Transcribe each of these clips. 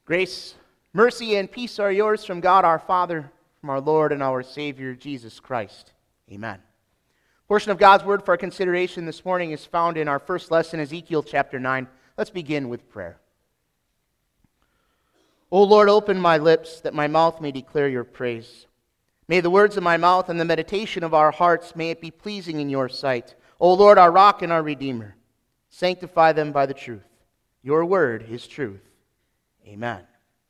Grace, mercy, and peace are yours from God our Father, from our Lord and our Savior, Jesus Christ. Amen. A portion of God's Word for our consideration this morning is found in our first lesson, Ezekiel chapter 9. Let's begin with prayer. O Lord, open my lips, that my mouth may declare your praise. May the words of my mouth and the meditation of our hearts, may it be pleasing in your sight. O Lord, our rock and our redeemer, sanctify them by the truth. Your word is truth. Amen.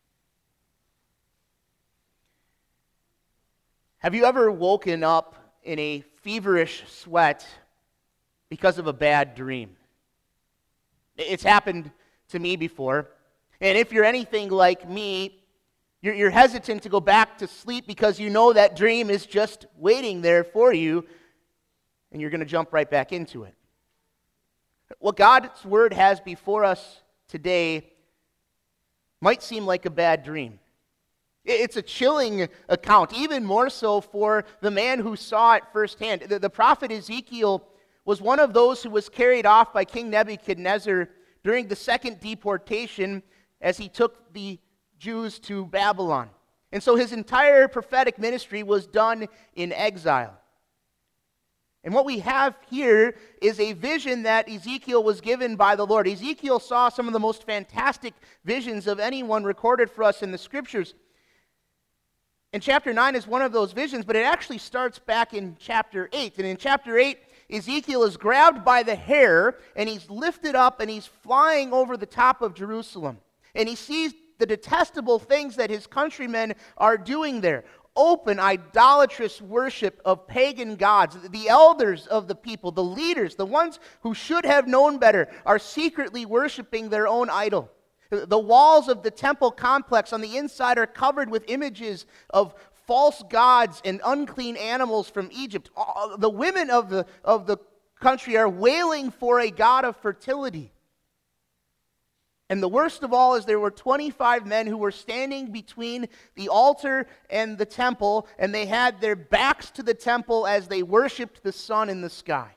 Have you ever woken up in a feverish sweat because of a bad dream? It's happened to me before. And if you're anything like me, you're hesitant to go back to sleep because you know that dream is just waiting there for you, and you're going to jump right back into it. What God's Word has before us today might seem like a bad dream. It's a chilling account, even more so for the man who saw it firsthand. The prophet Ezekiel was one of those who was carried off by King Nebuchadnezzar during the second deportation as he took the Jews to Babylon. And so his entire prophetic ministry was done in exile. And what we have here is a vision that Ezekiel was given by the Lord. Ezekiel saw some of the most fantastic visions of anyone recorded for us in the Scriptures. And chapter 9 is one of those visions, but it actually starts back in chapter 8. And in chapter 8, Ezekiel is grabbed by the hair, and he's lifted up, and he's flying over the top of Jerusalem. And he sees the detestable things that his countrymen are doing there. Open, idolatrous worship of pagan gods. The elders of the people, the leaders, the ones who should have known better, are secretly worshiping their own idol. The walls of the temple complex on the inside are covered with images of false gods and unclean animals from Egypt. The women of the country are wailing for a god of fertility. And the worst of all is there were 25 men who were standing between the altar and the temple, and they had their backs to the temple as they worshiped the sun in the sky.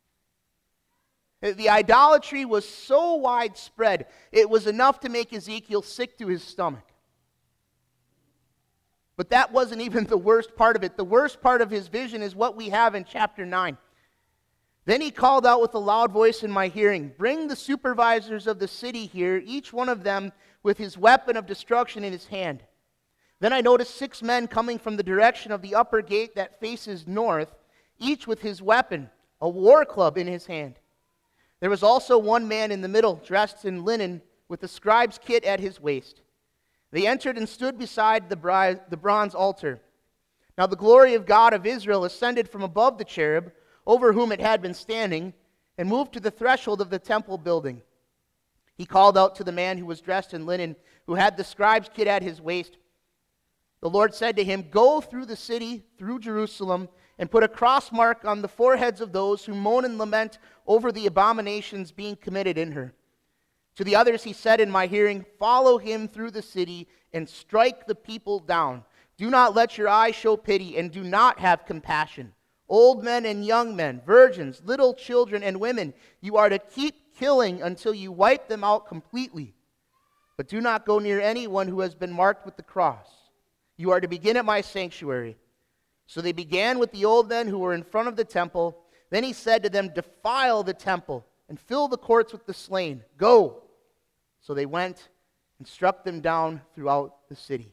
The idolatry was so widespread, it was enough to make Ezekiel sick to his stomach. But that wasn't even the worst part of it. The worst part of his vision is what we have in chapter 9. Then he called out with a loud voice in my hearing, "Bring the supervisors of the city here, each one of them with his weapon of destruction in his hand." Then I noticed 6 men coming from the direction of the upper gate that faces north, each with his weapon, a war club in his hand. There was also one man in the middle, dressed in linen, with the scribe's kit at his waist. They entered and stood beside the bronze altar. Now the glory of God of Israel ascended from above the cherub, over whom it had been standing, and moved to the threshold of the temple building. He called out to the man who was dressed in linen, who had the scribe's kit at his waist. The Lord said to him, "Go through the city, through Jerusalem, and put a cross mark on the foreheads of those who moan and lament over the abominations being committed in her." To the others he said in my hearing, "Follow him through the city and strike the people down. Do not let your eye show pity, and do not have compassion. Old men and young men, virgins, little children, and women, you are to keep killing until you wipe them out completely. But do not go near anyone who has been marked with the cross. You are to begin at my sanctuary." So they began with the old men who were in front of the temple. Then he said to them, "Defile the temple and fill the courts with the slain. Go." So they went and struck them down throughout the city.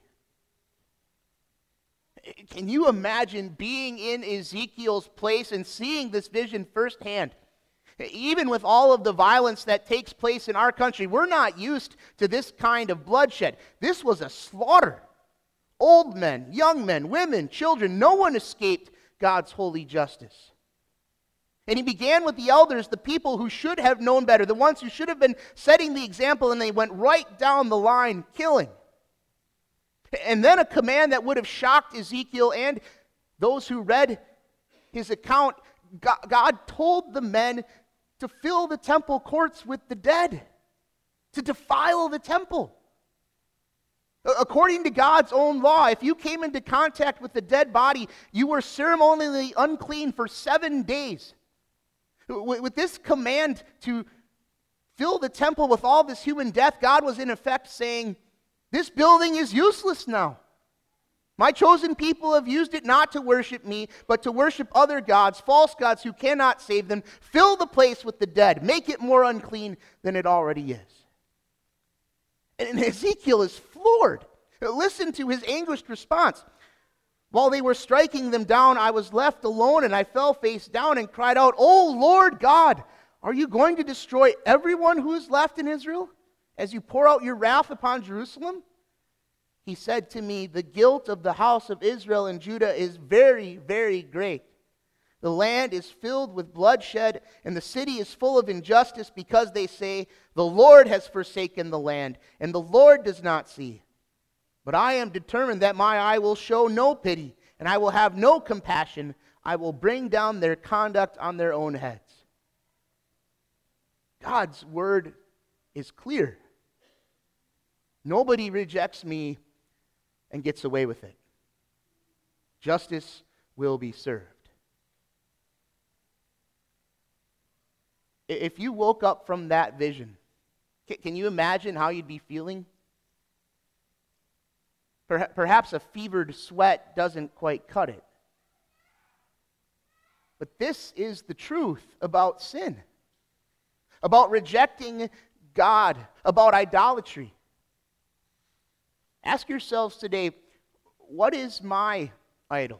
Can you imagine being in Ezekiel's place and seeing this vision firsthand? Even with all of the violence that takes place in our country, we're not used to this kind of bloodshed. This was a slaughter. Old men, young men, women, children, no one escaped God's holy justice. And he began with the elders, the people who should have known better, the ones who should have been setting the example, and they went right down the line, killing. And then a command that would have shocked Ezekiel and those who read his account. God told the men to fill the temple courts with the dead, to defile the temple. According to God's own law, if you came into contact with a dead body, you were ceremonially unclean for 7 days. With this command to fill the temple with all this human death, God was in effect saying, This building is useless now. My chosen people have used it not to worship me, but to worship other gods, false gods who cannot save them. Fill the place with the dead. Make it more unclean than it already is. And Ezekiel is floored. Listen to his anguished response. While they were striking them down, I was left alone, and I fell face down and cried out, "O Lord God, are you going to destroy everyone who is left in Israel as you pour out your wrath upon Jerusalem?" He said to me, "The guilt of the house of Israel and Judah is very, very great. The land is filled with bloodshed, and the city is full of injustice because they say, 'The Lord has forsaken the land, and the Lord does not see.' But I am determined that my eye will show no pity, and I will have no compassion. I will bring down their conduct on their own heads." God's word is clear. Nobody rejects me and gets away with it. Justice will be served. If you woke up from that vision, can you imagine how you'd be feeling? Perhaps a fevered sweat doesn't quite cut it. But this is the truth about sin, about rejecting God, about idolatry. Ask yourselves today, what is my idol?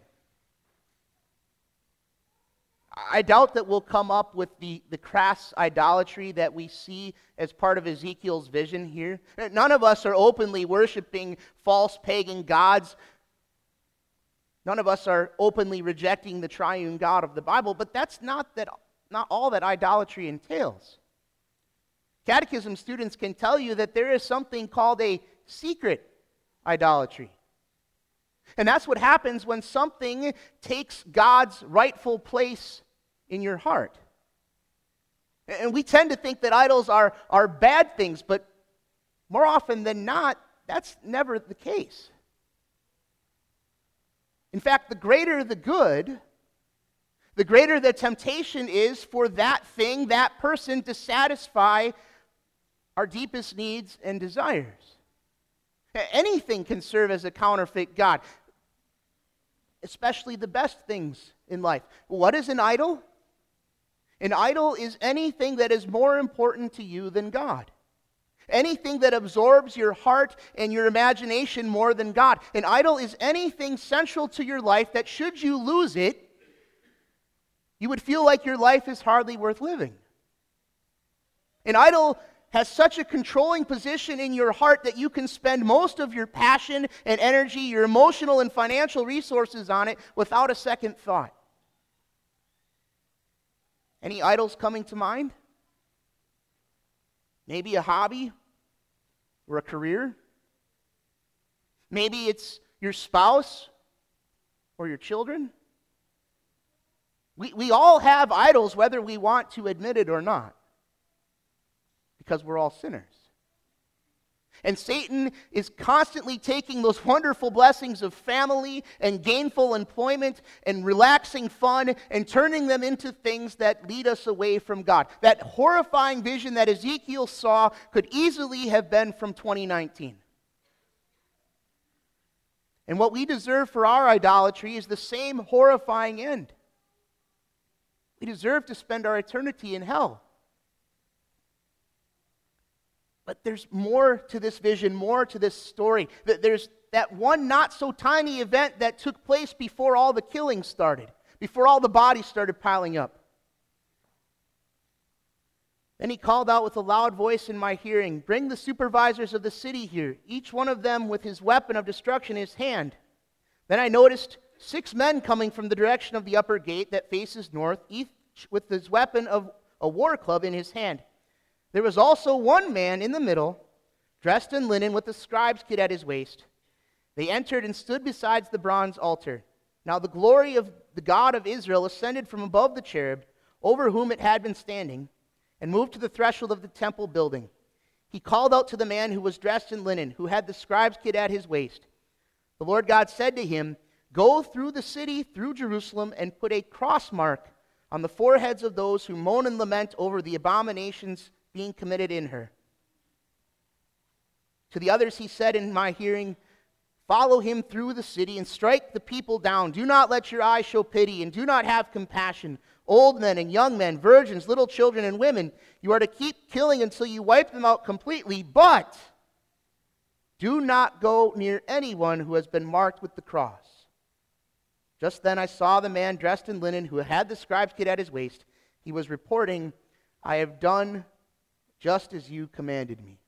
I doubt that we'll come up with the crass idolatry that we see as part of Ezekiel's vision here. None of us are openly worshiping false pagan gods. None of us are openly rejecting the triune God of the Bible, but that's not all that idolatry entails. Catechism students can tell you that there is something called a secret idolatry. And that's what happens when something takes God's rightful place in your heart. And we tend to think that idols are bad things, but more often than not, that's never the case. In fact, the greater the good, the greater the temptation is for that thing, that person, to satisfy our deepest needs and desires. Anything can serve as a counterfeit God, especially the best things in life. What is an idol? An idol is anything that is more important to you than God. Anything that absorbs your heart and your imagination more than God. An idol is anything central to your life that, should you lose it, you would feel like your life is hardly worth living. An idol has such a controlling position in your heart that you can spend most of your passion and energy, your emotional and financial resources on it without a second thought. Any idols coming to mind? Maybe a hobby or a career. Maybe it's your spouse or your children. We all have idols, whether we want to admit it or not, because we're all sinners. And Satan is constantly taking those wonderful blessings of family and gainful employment and relaxing fun and turning them into things that lead us away from God. That horrifying vision that Ezekiel saw could easily have been from 2019. And what we deserve for our idolatry is the same horrifying end. We deserve to spend our eternity in hell. But there's more to this vision, more to this story. There's that one not so tiny event that took place before all the killing started, before all the bodies started piling up. Then he called out with a loud voice in my hearing, "Bring the supervisors of the city here, each one of them with his weapon of destruction in his hand." Then I noticed 6 men coming from the direction of the upper gate that faces north, each with his weapon of a war club in his hand. There was also one man in the middle, dressed in linen with a scribe's kit at his waist. They entered and stood beside the bronze altar. Now the glory of the God of Israel ascended from above the cherub, over whom it had been standing, and moved to the threshold of the temple building. He called out to the man who was dressed in linen, who had the scribe's kit at his waist. The Lord God said to him, "Go through the city, through Jerusalem, and put a cross mark on the foreheads of those who moan and lament over the abominations being committed in her." To the others he said in my hearing, follow him through the city and strike the people down. Do not let your eyes show pity, and do not have compassion. Old men and young men, virgins, little children and women, you are to keep killing until you wipe them out completely, but do not go near anyone who has been marked with the cross. Just then I saw the man dressed in linen who had the scribe's kit at his waist. He was reporting, I have done just as you commanded me.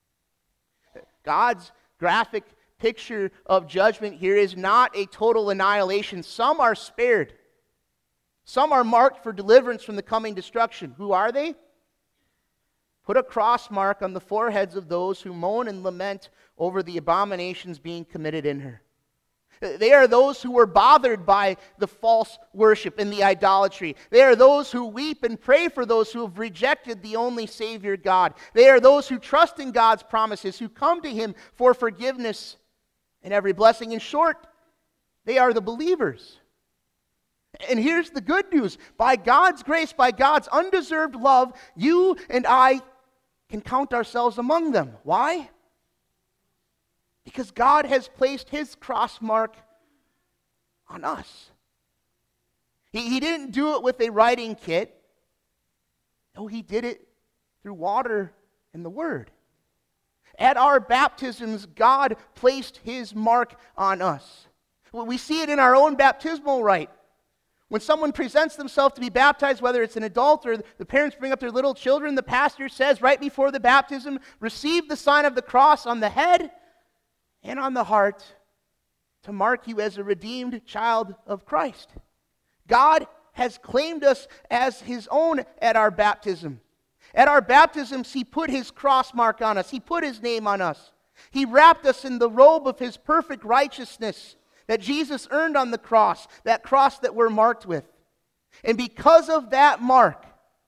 God's graphic picture of judgment here is not a total annihilation. Some are spared. Some are marked for deliverance from the coming destruction. Who are they? Put a cross mark on the foreheads of those who moan and lament over the abominations being committed in her. They are those who were bothered by the false worship and the idolatry. They are those who weep and pray for those who have rejected the only Savior God. They are those who trust in God's promises, who come to Him for forgiveness and every blessing. In short, they are the believers. And here's the good news. By God's grace, by God's undeserved love, you and I can count ourselves among them. Why? Because God has placed His cross mark on us. He didn't do it with a writing kit. No, He did it through water and the Word. At our baptisms, God placed His mark on us. We see it in our own baptismal rite. When someone presents themselves to be baptized, whether it's an adult or the parents bring up their little children, the pastor says right before the baptism, receive the sign of the cross on the head and on the heart to mark you as a redeemed child of Christ. God has claimed us as His own at our baptism. At our baptisms, He put His cross mark on us. He put His name on us. He wrapped us in the robe of His perfect righteousness that Jesus earned on the cross that we're marked with. And because of that mark,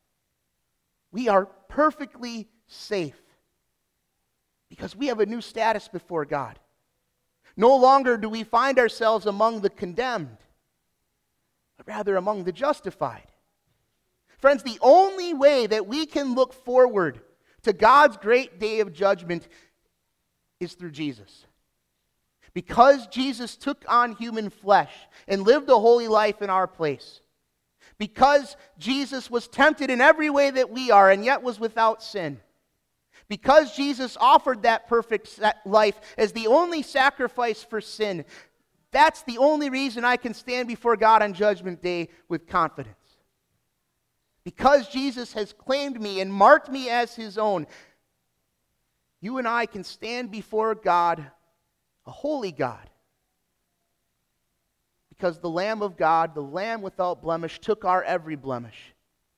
we are perfectly safe. Because we have a new status before God. No longer do we find ourselves among the condemned, but rather among the justified. Friends, the only way that we can look forward to God's great day of judgment is through Jesus. Because Jesus took on human flesh and lived a holy life in our place. Because Jesus was tempted in every way that we are and yet was without sin. Because Jesus offered that perfect life as the only sacrifice for sin, that's the only reason I can stand before God on Judgment Day with confidence. Because Jesus has claimed me and marked me as His own, you and I can stand before God, a holy God. Because the Lamb of God, the Lamb without blemish, took our every blemish.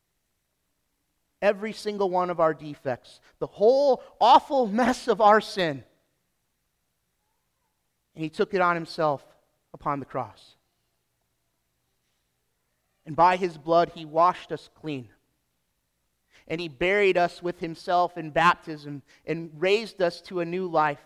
Every single one of our defects. The whole awful mess of our sin. And He took it on Himself upon the cross. And by His blood, He washed us clean. And He buried us with Himself in baptism and raised us to a new life.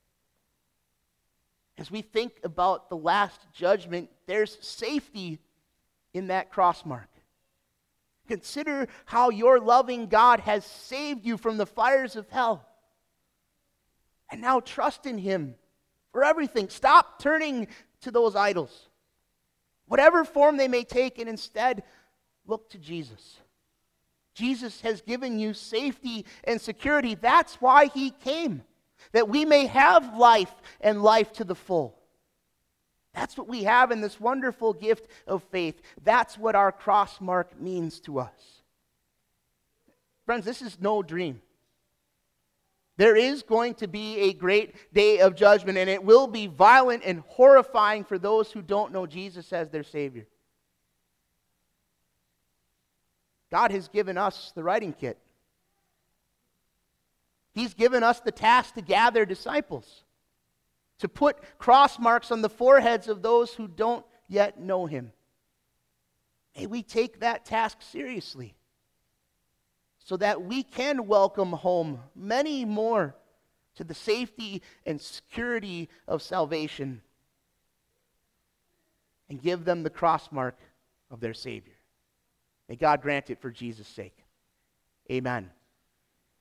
As we think about the last judgment, there's safety in that cross mark. Consider how your loving God has saved you from the fires of hell. And now trust in Him for everything. Stop turning to those idols, whatever form they may take, and instead look to Jesus. Jesus has given you safety and security. That's why He came, that we may have life and life to the full. That's what we have in this wonderful gift of faith. That's what our cross mark means to us. Friends, this is no dream. There is going to be a great day of judgment, and it will be violent and horrifying for those who don't know Jesus as their Savior. God has given us the writing kit. He's given us the task to gather disciples, to put cross marks on the foreheads of those who don't yet know Him. May we take that task seriously so that we can welcome home many more to the safety and security of salvation and give them the cross mark of their Savior. May God grant it for Jesus' sake. Amen.